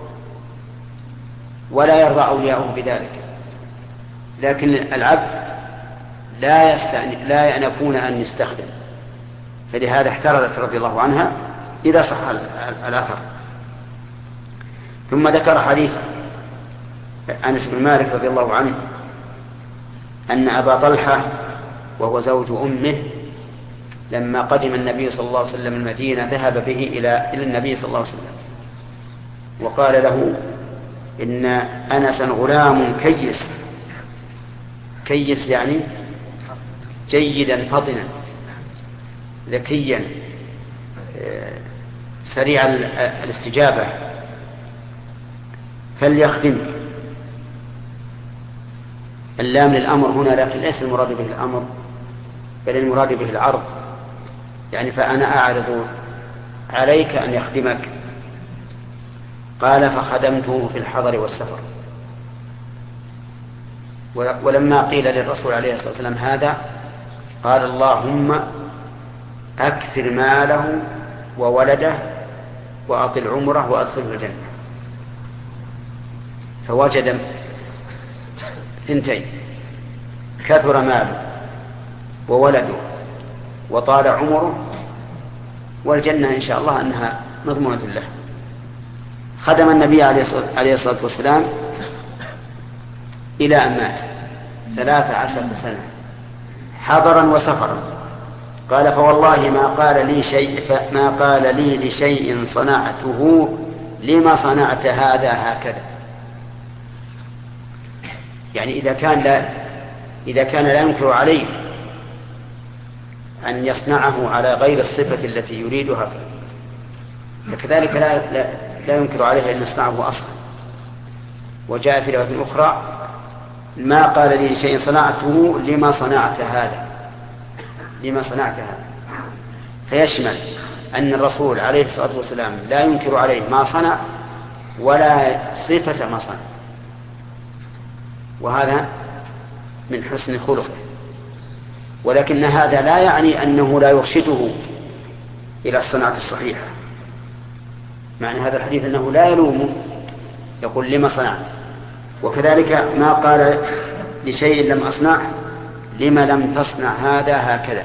ولا يرضى أولياؤه بذلك، لكن العبد لا يأنفون أن يستخدم، فلهذا احترزت رضي الله عنها إذا صح الأثر. ثم ذكر حديث أنس بن مالك رضي الله عنه أن أبا طلحة وهو زوج أمه لما قدم النبي صلى الله عليه وسلم المدينة ذهب به إلى النبي صلى الله عليه وسلم وقال له: إن أنسا غلام كيس يعني جيدا فطنا ذكيا سريع الاستجابة، فليخدمك. اللام للأمر هنا، لكن ليس المراد به الأمر بل المراد به العرض، يعني فأنا أعرض عليك أن يخدمك. قال: فخدمته في الحضر والسفر. ولما قيل للرسول عليه الصلاة والسلام هذا قال: اللهم أكثر ماله وولده وأطل عمره وأدخله الجنة. فوجد ثنتين: كثر ماله وولده وطال عمره، والجنة إن شاء الله أنها مضمونة له. خدم النبي عليه الصلاة والسلام إلى أن مات 13 سنة حضرا وسفرا. قال: فوالله ما قال لي لشيء صنعته لما صنعت هذا هكذا. يعني إذا كان لا ينكر عليه أن يصنعه على غير الصفة التي يريدها، فكذلك لا ينكر عليه أن يصنعه أصلا. وجاء في رواية أخرى: ما قال لي شيء صنعته لما صنعت هذا. فيشمل أن الرسول عليه الصلاة والسلام لا ينكر عليه ما صنع ولا صفة ما صنع. وهذا من حسن خلقه، ولكن هذا لا يعني أنه لا يرشده إلى الصناعة الصحيحة. معنى هذا الحديث أنه لا يلومه، يقول لما صنعت. وكذلك ما قال لشيء لم أصنعه لما لم تصنع هذا هكذا،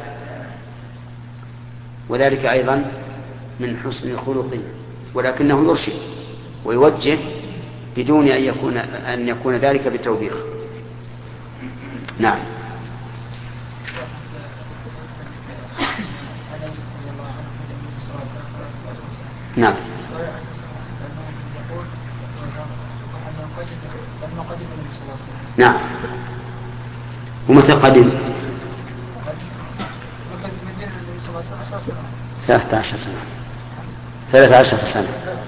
وذلك أيضا من حسن خلقه، ولكنه يرشد ويوجه بدون أن يكون ذلك بتوبيخ. نعم. نعم. نعم. ومتى قدم؟ 13 سنة. 13 سنة.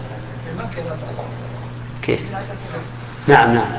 كيف؟ نعم نعم.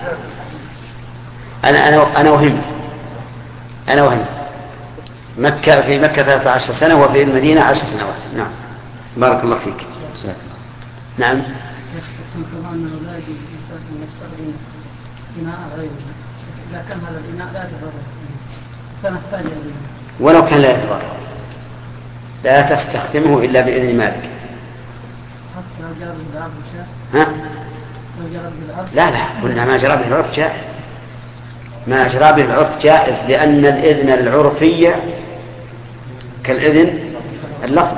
أنا وهمت. مكة، في مكة 13 سنة وفي المدينة 10 سنوات. نعم. بارك الله فيك. نعم. أنه لا يجوز الإنسان أن يستخدم إناء غيره إذا كان هذا الإناء لا يتضرر السنة الثانية ولو كان لا يتضرر لا تستخدمه إلا بإذن مالك. حتى لو جرى به العرف جائز. ها؟ لو جرى به العرف. لا قلنا ما جرى به العرف جائز. ما جرى به العرف جائز لأن الإذن العرفي كالإذن اللفظي.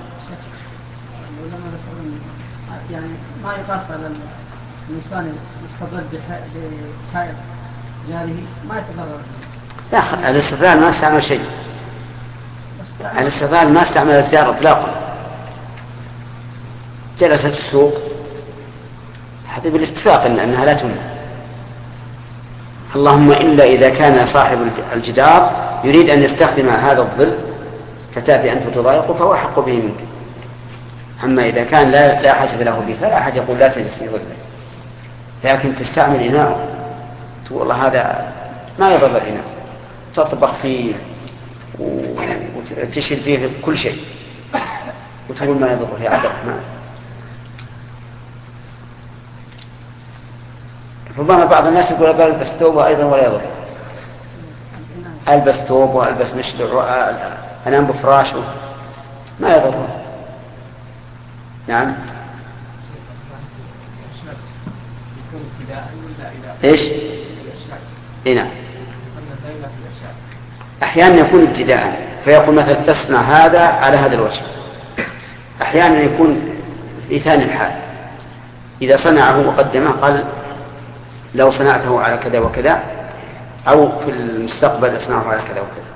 يعني ما يقاس على الإنسان يستضل بحائط جاره ما يتضرر. لا، الاستضلال ما استعمل شيء. الاستضلال ما استعمل الزيارة إطلاقا. جلست السوق هذا بالاتفاق أنها لا تمنع، اللهم إلا إذا كان صاحب الجدار يريد أن يستخدم هذا الظل فتأتي أنت تضايقه فهو حق به منك. أما إذا كان لا حاجة له به فلا أحد يقول لا تجلس في ظله، لكن تستعمل إناء تقول والله هذا ما يضر الإناء، تطبخ فيه وتشيل فيه كل شيء وتقول ما يضر في عبد الرحمن. ربما بعض الناس يقول ألبس ثوبه أيضا ولا يضر، ألبس ثوبه وألبس مشلع أنام بفراشه ما يضر. نعم. ايش؟ نعم. احيانا يكون ابتداء فيقول مثلا اصنع هذا على هذا الوجه، احيانا يكون في ثاني الحال اذا صنعه وقدمه قال لو صنعته على كذا وكذا، او في المستقبل اصنعه على كذا وكذا.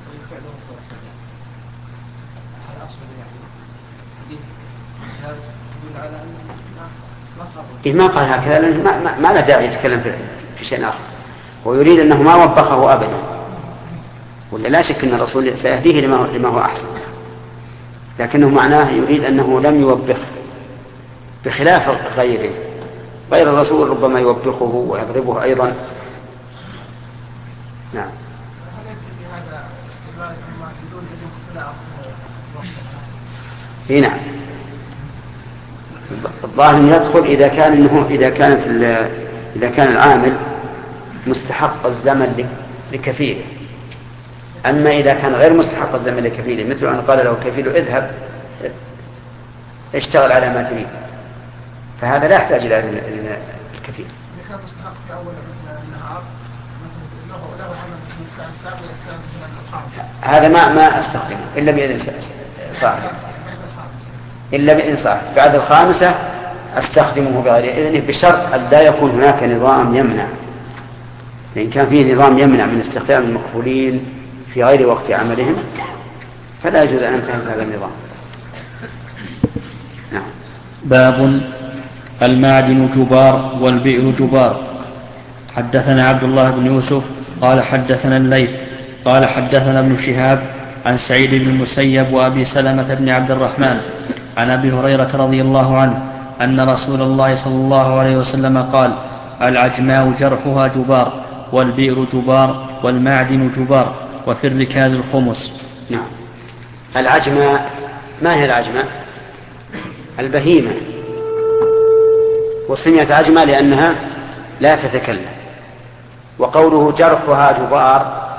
ما قال هكذا لأنه ما له داعي يتكلم في شيء آخر، ويريد أنه ما وبخه أبدا، ولا لا شك أن الرسول سيهديه لما هو أحسن، لكنه معناه يريد أنه لم يوبخ بخلاف غيره. غير الرسول ربما يوبخه ويضربه أيضا. نعم. نعم. الظاهر يدخل إذا كان العامل مستحق الزمن لكفيله. أما إذا كان غير مستحق الزمن لكفيله، مثل أن قال له كفيله اذهب اشتغل على ما تريد، فهذا لا يحتاج إلى الكفيل. كان مستحق في أول النهار هذا ما أستخدمه إلا بإذن صاحبه، بعد الخامسة أستخدمه بغير إذنه بشرط أن لا يكون هناك نظام يمنع. لأن كان فيه نظام يمنع من استخدام المكفولين في غير وقت عملهم فلا يجوز أن ننتهك هذا النظام. نعم. باب المعدن جبار والبئر جبار. حدثنا عبد الله بن يوسف قال حدثنا الليث قال حدثنا ابن شهاب عن سعيد بن المسيب وأبي سلمة بن عبد الرحمن عن أبي هريرة رضي الله عنه أن رسول الله صلى الله عليه وسلم قال: العجماء جرحها جبار والبئر جبار والمعدن جبار وفي الركاز الخمس. نعم. العجماء ما هي العجماء؟ البهيمة، وسميت عجماء لأنها لا تتكلم، وقوله جرحها جبار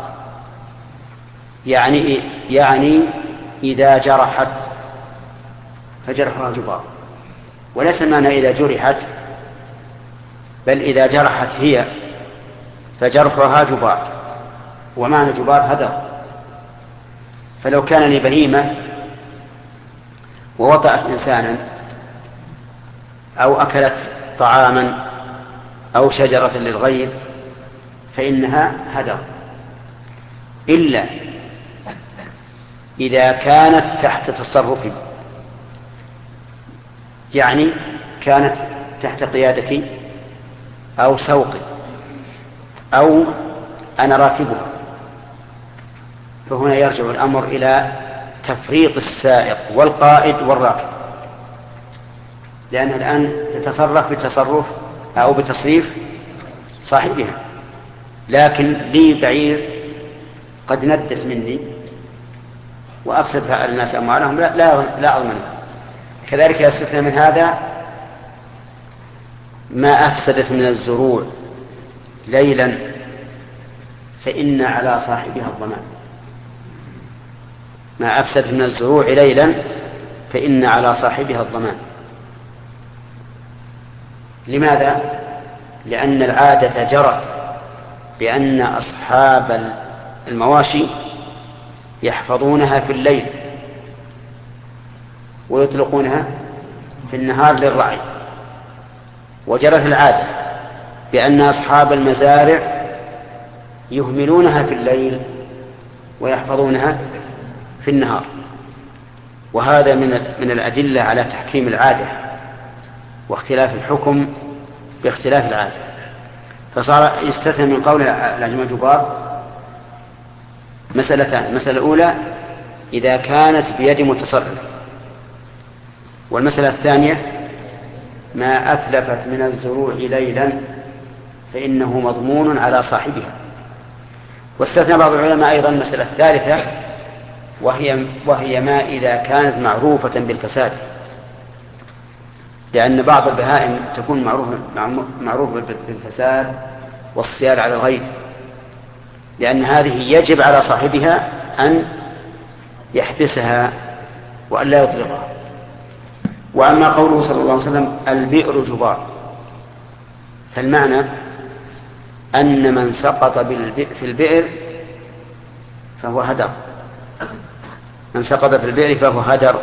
يعني إذا جرحت فجرحها جبار، وليس المعنى إذا جرحت، بل إذا جرحت هي فجرحها جبار، ومعنى جبار هدر. فلو كان لي بهيمة ووطأت إنسانا أو أكلت طعاما أو شجرة للغير فإنها هدر، إلا إذا كانت تحت تصرفي، يعني كانت تحت قيادتي أو سوقي أو أنا راكبها، فهنا يرجع الأمر إلى تفريط السائق والقائد والراكب، لأنها الآن تتصرف بتصرف أو بتصريف صاحبها. لكن لي بعير قد ندت مني وأفسد على الناس أموالهم لا أضمنه. كذلك يستثنى من هذا ما أفسدت من الزروع ليلا فإن على صاحبها الضمان. ما أفسدت من الزروع ليلا فإن على صاحبها الضمان. لماذا؟ لأن العادة جرت بأن أصحاب المواشي يحفظونها في الليل ويطلقونها في النهار للرعي، وجرت العادة بأن أصحاب المزارع يهملونها في الليل ويحفظونها في النهار. وهذا من الأدلة على تحكيم العادة واختلاف الحكم باختلاف العادة. فصار يستثنى من قول العجم جبار مسألتان: المسألة الأولى إذا كانت بيد متصرف، والمسألة الثانية ما أتلفت من الزروع ليلا فإنه مضمون على صاحبها. واستثنى بعض العلماء أيضا المسألة الثالثة وهي ما إذا كانت معروفة بالفساد، لأن بعض البهائم تكون معروفة بالفساد والصياد على الغير، لأن هذه يجب على صاحبها أن يحبسها وأن لا يطلقها. وأما قوله صلى الله عليه وسلم البئر جبار، فالمعنى أن من سقط في البئر فهو هدر، من سقط في البئر فهو هدر.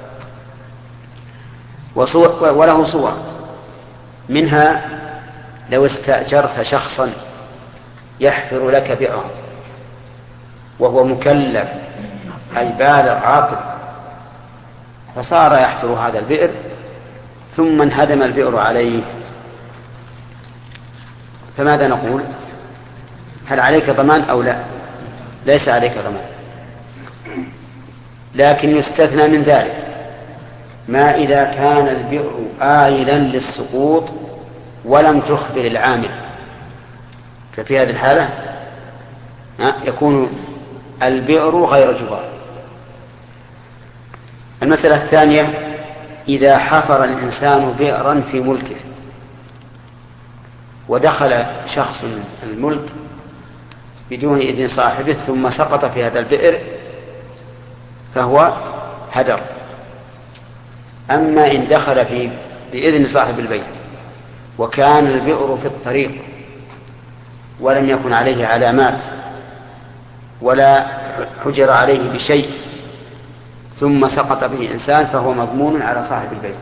وله صور، منها لو استأجرت شخصا يحفر لك بئرا وهو مكلف أي بالغ عاقل، فصار يحفر هذا البئر ثم انهدم البئر عليه، فماذا نقول؟ هل عليك ضمان أو لا؟ ليس عليك ضمان، لكن يستثنى من ذلك ما إذا كان البئر آيلا للسقوط ولم تخبر العامل، ففي هذه الحالة يكون البئر غير جبار. المسألة الثانية إذا حفر الإنسان بئرا في ملكه ودخل شخص الملك بدون إذن صاحبه ثم سقط في هذا البئر فهو هدر. أما إن دخل بإذن صاحب البيت وكان البئر في الطريق ولم يكن عليه علامات ولا حجر عليه بشيء ثم سقط به إنسان فهو مضمون على صاحب البيت.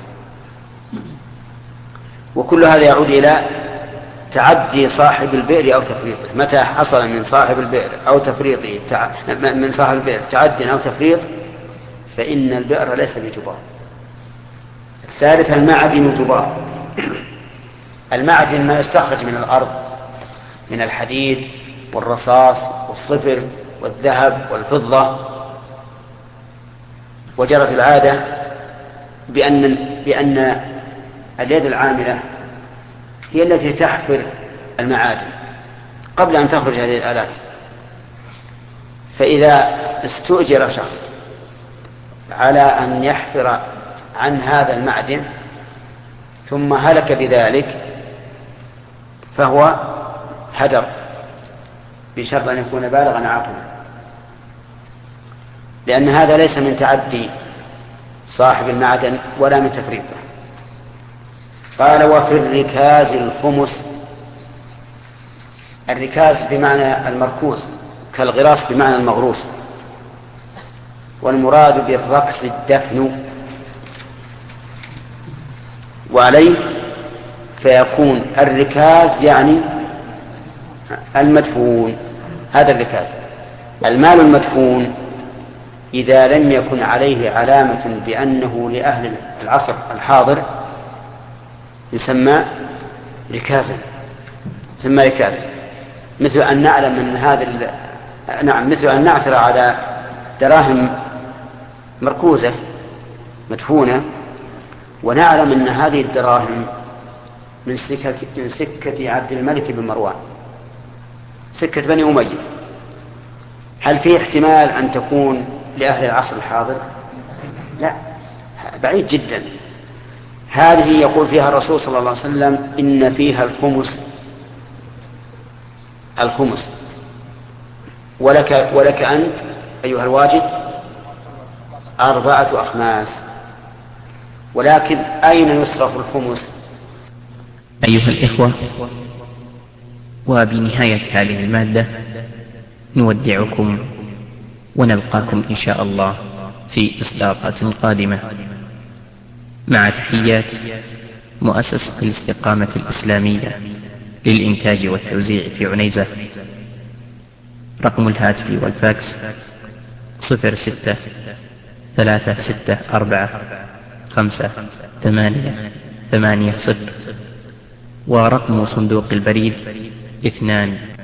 وكل هذا يعود إلى تعدي صاحب البئر أو تفريطه. متى حصل من صاحب البئر أو تفريطه من صاحب البئر تعد أو تفريط فإن البئر ليس بجبار. الثالث المعدن جبار. المعدن ما يستخرج من الأرض من الحديد والرصاص والصفر والذهب والفضة. وجرت العادة بأن اليد العاملة هي التي تحفر المعادن قبل أن تخرج هذه الآلات. فإذا استؤجر شخص على أن يحفر عن هذا المعدن ثم هلك بذلك فهو هدر بشرط أن يكون بالغا عاقلا، لأن هذا ليس من تعدي صاحب المعدن ولا من تفريطه. قال وفي الركاز الخمس. الركاز بمعنى المركوز كالغراس بمعنى المغروس، والمراد بالركس الدفن، وعليه فيكون الركاز يعني المدفون. هذا الركاز. المال المدفون إذا لم يكن عليه علامة بأنه لأهل العصر الحاضر يسمى ركازا، يسمى ركازا. مثل أن نعلم من هذا مثل أن نعثر على دراهم مركوزة مدفونة ونعلم أن هذه الدراهم من سكة عبد الملك بن مروان، سكة بني أمية. هل فيه احتمال أن تكون لأهل العصر الحاضر؟ لا، بعيد جدا. هذه يقول فيها الرسول صلى الله عليه وسلم إن فيها الخمس ولك أنت أيها الواجد 4 أخماس. ولكن أين يصرف الخمس؟ أيها الإخوة، وبنهاية هذه المادة نودعكم ونلقاكم إن شاء الله في إصدارات قادمة، مع تحيات مؤسسة الاستقامة الإسلامية للإنتاج والتوزيع في عنيزة. رقم الهاتف والفاكس 06-364-5-8-8-0، ورقم صندوق البريد 2